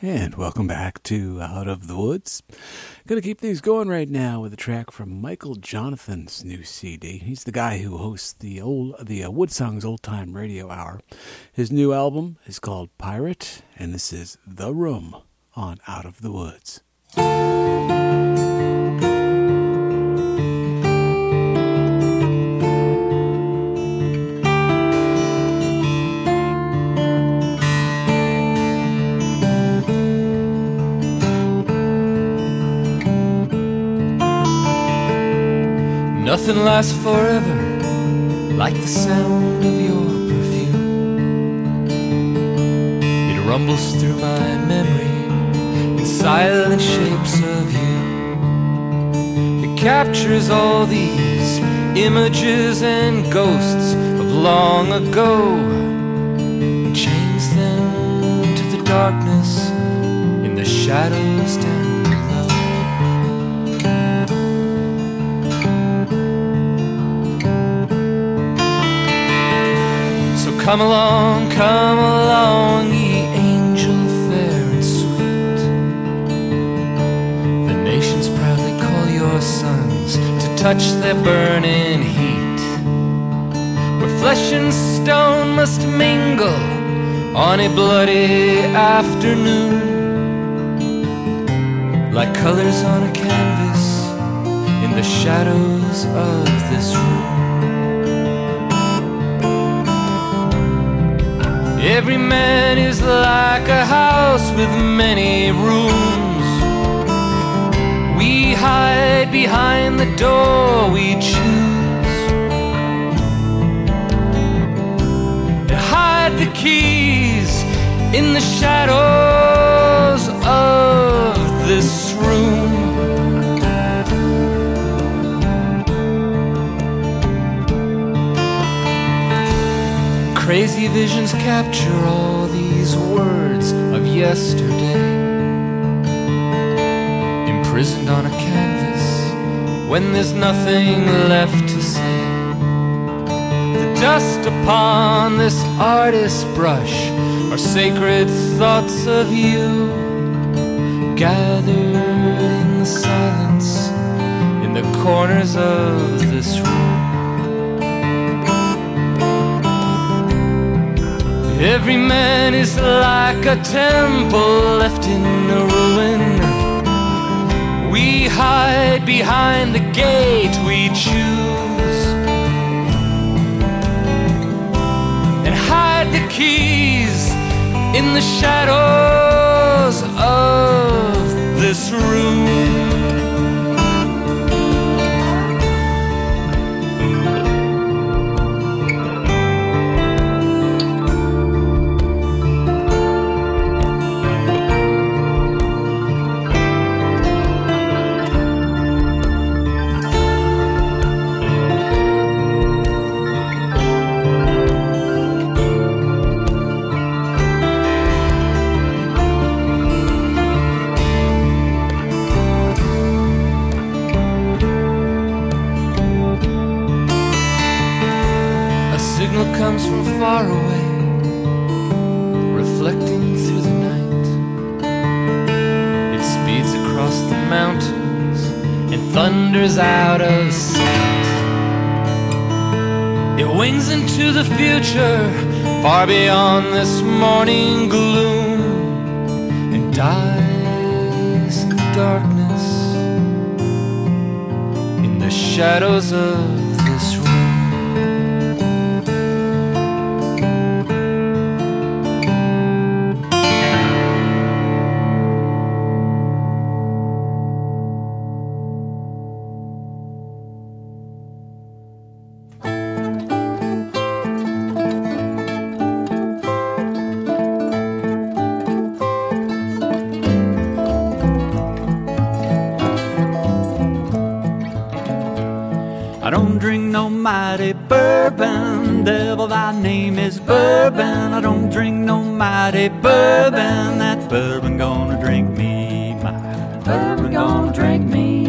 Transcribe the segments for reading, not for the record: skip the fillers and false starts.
And welcome back to Out of the Woods. Gonna keep things going right now with a track from Michael Jonathan's new CD. He's the guy who hosts the Wood Songs Old Time Radio Hour. His new album is called Pirate, and this is The Room on Out of the Woods. Nothing lasts forever like the sound of your perfume. It rumbles through my memory in silent shapes of you. It captures all these images and ghosts of long ago and chains them to the darkness in the shadows down. Come along, ye angel fair and sweet. The nations proudly call your sons to touch their burning heat. Where flesh and stone must mingle on a bloody afternoon, like colors on a canvas in the shadows of this room. Every man is like a house with many rooms. We hide behind the door we choose, and hide the keys in the shadows of this room. Crazy visions capture all these words of yesterday, imprisoned on a canvas when there's nothing left to say. The dust upon this artist's brush are sacred thoughts of you, gathered in the silence in the corners of this room. Every man is like a temple left in a ruin. We hide behind the gate we choose, and hide the keys in the shadows of this room. Comes from far away, reflecting through the night. It speeds across the mountains and thunders out of sight. It wings into the future, far beyond this morning gloom, and dies in the darkness, in the shadows of this room. I don't drink no mighty bourbon, devil, thy name is bourbon. I don't drink no mighty bourbon, that bourbon gonna drink me, my bourbon gonna drink me.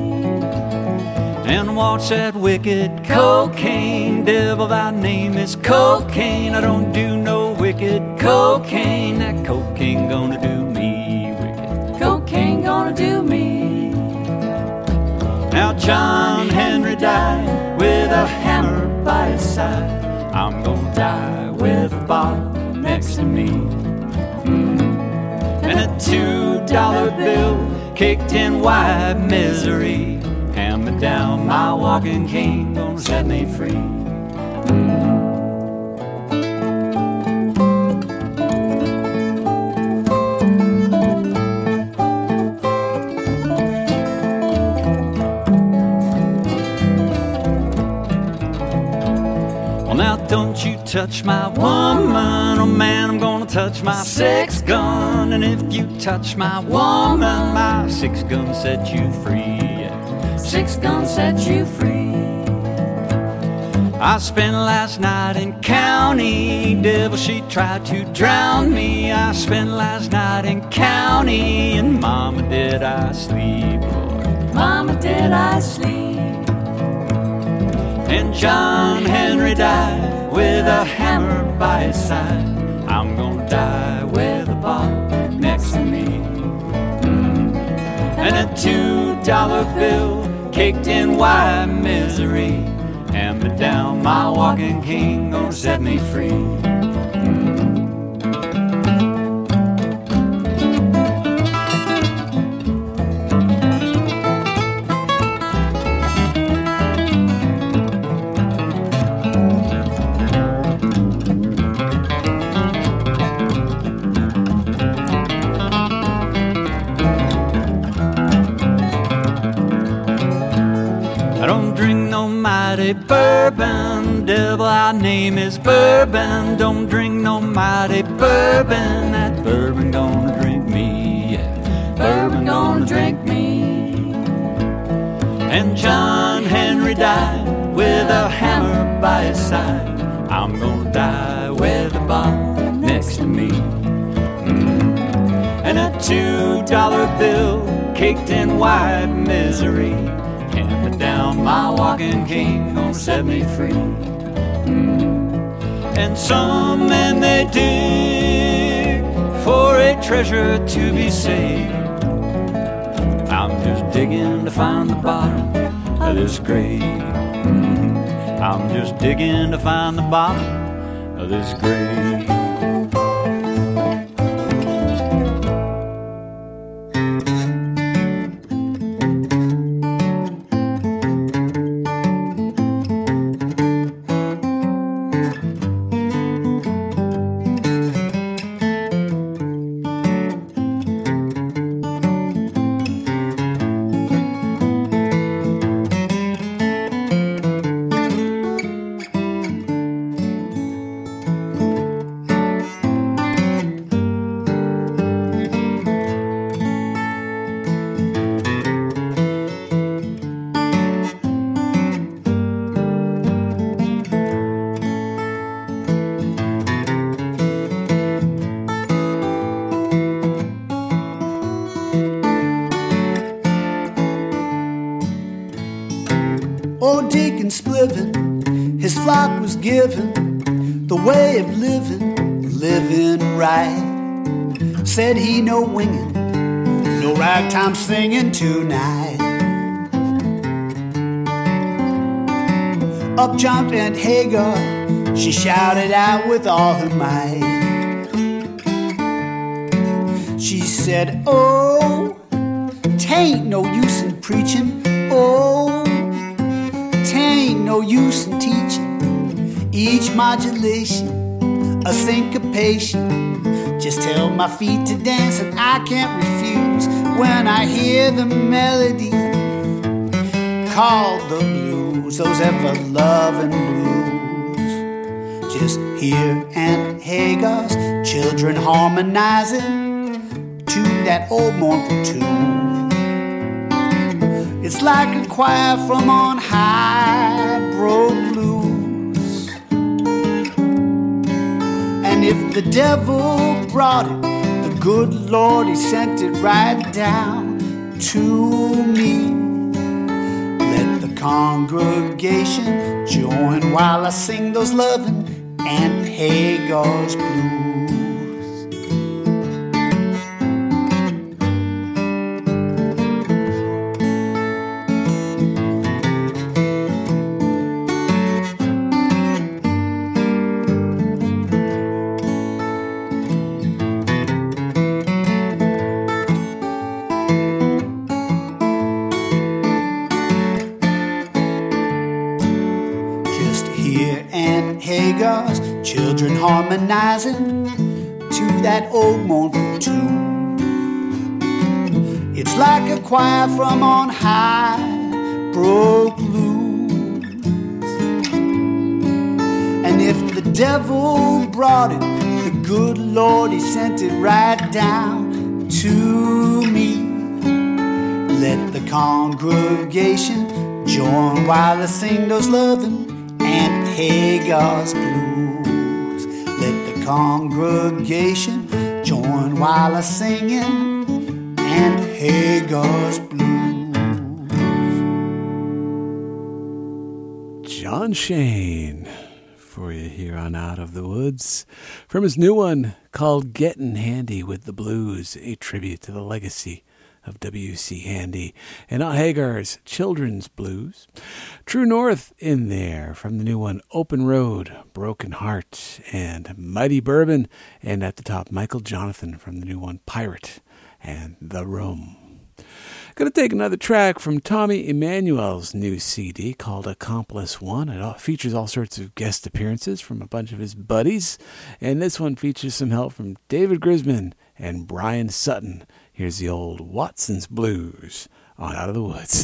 And watch that wicked cocaine, devil, thy name is cocaine. I don't do no wicked cocaine, that cocaine gonna do me. John Henry died with a hammer by his side. I'm gonna die with a bottle next to me. And a $2 bill kicked in white misery. Hand me down, my walking cane, gonna set me free. Now don't you touch my woman, oh man, I'm gonna touch my six gun. And if you touch my woman, my six gun set you free. Six gun set you free. I spent last night in county, devil she tried to drown me. I spent last night in county, and mama did I sleep, Lord, mama did I sleep. And John Henry died with a hammer by his side. I'm gonna die with a bottle next to me. And a $2 bill kicked in white misery. Hand me down, my walking cane, gonna set me free. Bourbon, devil, our name is Bourbon. Don't drink no mighty bourbon. That bourbon gonna drink me, yeah. Bourbon gonna drink me. And John Henry died with a hammer by his side. I'm gonna die with a bottle next to me. And a $2 bill kicked in white misery. Hand me down, my walking cane, gonna set me free. And some men they dig for a treasure to be saved. I'm just digging to find the bottom of this grave. I'm just digging to find the bottom of this grave. Old Deacon Spliven, his flock was given the way of living right. Said he no winging, no ragtime singing tonight. Up jumped Aunt Hagar, she shouted out with all her might. She said, oh, tain't no use in preaching, oh, tain't no use in teaching. Each modulation, a syncopation, just tell my feet to dance and I can't refuse when I hear the melody called the blues, those ever-loving blues. Just hear Aunt Hagar's children harmonizing to that old mournful tune. It's like a choir from on high broke loose. And if the devil brought it, the good Lord, he sent it right down to me. Let the congregation join while I sing those loving Aunt Hagar's blues. harmonizing to that old mournful tune. It's like a choir from on high broke loose. And if the devil brought it, the good Lord, he sent it right down to me. Let the congregation join while I sing those loving Aunt Hagar's blues. Let the congregation join while I singing Aunt Hagar's blues. John Shane for you here on Out of the Woods from his new one called Gettin' Handy with the Blues, a tribute to the legacy of W.C. Handy and Aunt Hagar's Children's Blues. True North in there from the new one Open Road, Broken Heart, and Mighty Bourbon. And at the top, Michael Jonathan from the new one Pirate and The Room. Going to take another track from Tommy Emmanuel's new CD called Accomplice One. It features all sorts of guest appearances from a bunch of his buddies. And this one features some help from David Grisman and Brian Sutton. Here's the old Watson's Blues on Out of the Woods.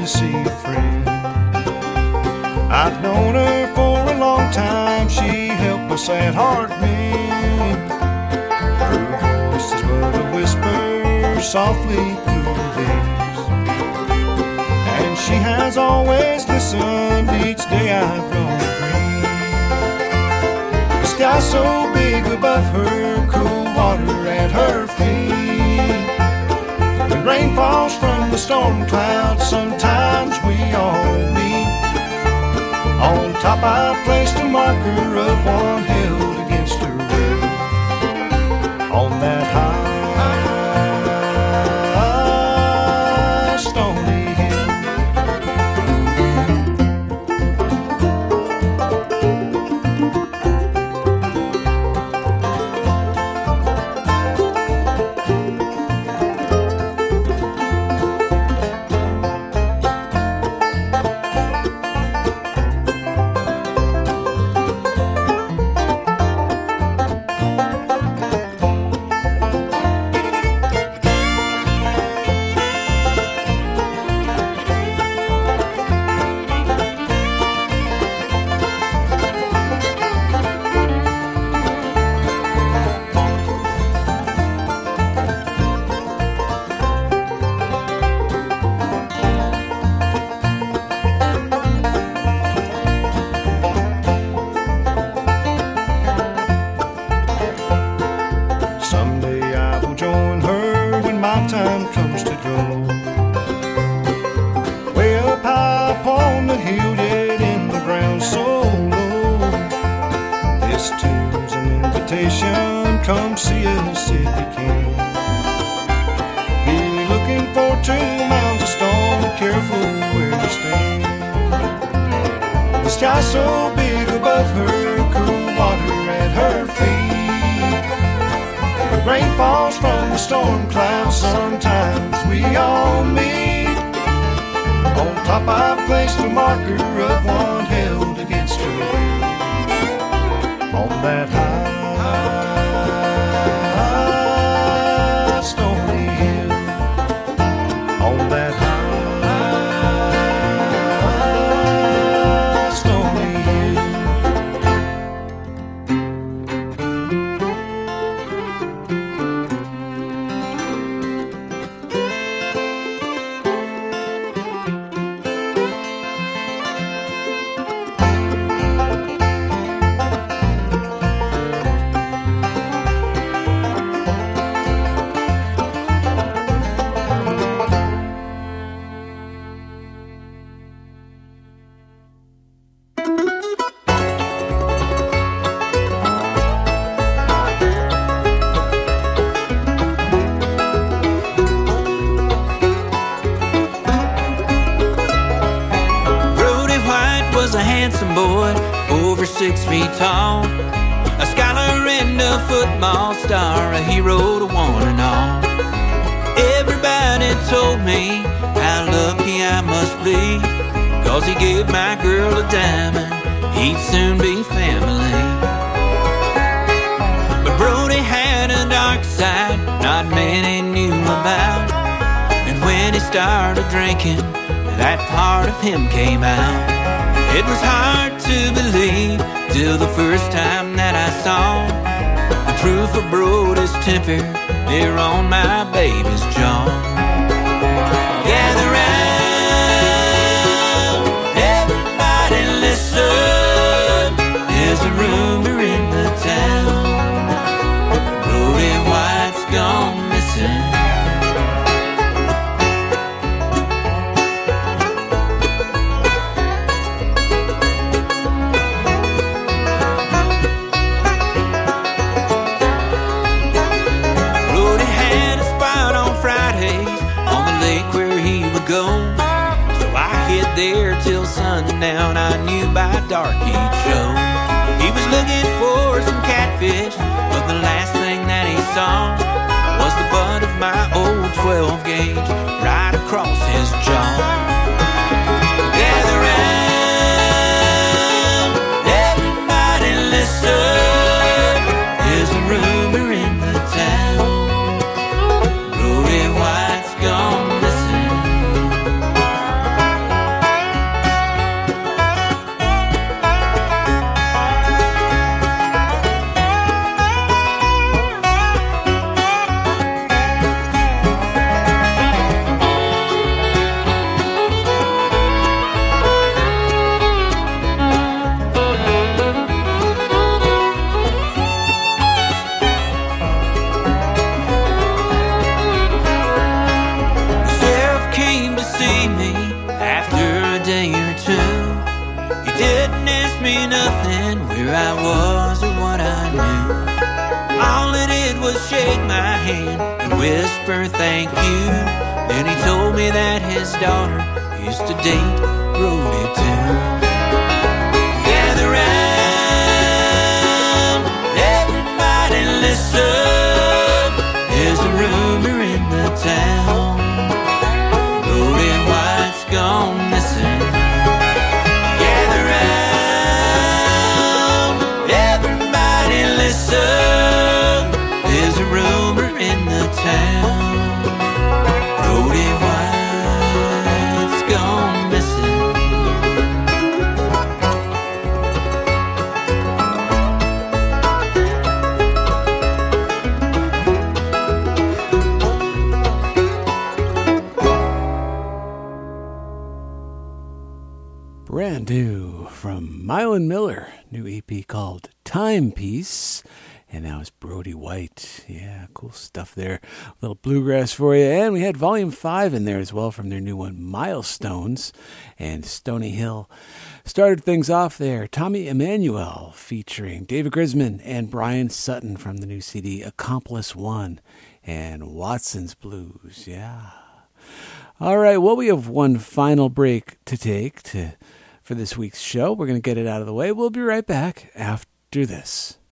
to see a friend. I've known her for a long time, she helped my sad heart mend. Her voice is but a whisper softly through the days, and she has always listened each day I've grown green. The sky so big above her, cool water at her feet. When rain falls from the storm clouds, sometimes we all meet. On top I placed a marker of one held against her will. On that high stony hill. Come see us if you can. Be looking for 2 mounds of stone, careful where you stand. The sky so big above her, cool water at her feet. When rain falls from the storm clouds, sometimes we all meet. On top I placed a marker of one held against her will. On that high stony hill, on that high stony hill. Boy, over 6 feet tall, a scholar and a football star, a hero to one and all. Everybody told me how lucky I must be, 'cause he gave my girl a diamond, he'd soon be family. But Brody had a dark side not many knew about, and when he started drinking, that part of him came out. It was hard to believe till the first time that I saw the proof of Brody's temper there on my baby's jaw. Gather round, everybody listen, there's a rumor in the town, Brody White's gone missing. There till sundown, I knew by dark he'd show. He was looking for some catfish, but the last thing that he saw was the butt of my old 12 gauge right across his jaw. Gather round, everybody listen, there's a rumor in the town, Brody White's gone missing. me nothing where I was or what I knew. All it did was shake my hand and whisper thank you. Then he told me that his daughter used to date Brody too. Gather round, everybody listen. There's a rumor in the town, Brody White's gone missing. Gather round, everybody listen. There's a rumor in the town, Brody White's gone missing. Brand new from Mylan Miller, new EP called Timepiece, and now it's Brody White. Yeah, cool stuff there. A little bluegrass for you, and we had Volume 5 in there as well from their new one, Milestones, and Stony Hill. Started things off there, Tommy Emmanuel featuring David Grisman and Brian Sutton from the new CD, Accomplice One, and Watson's Blues, yeah. All right, well, we have one final break to take for this week's show. We're going to get it out of the way. We'll be right back after this.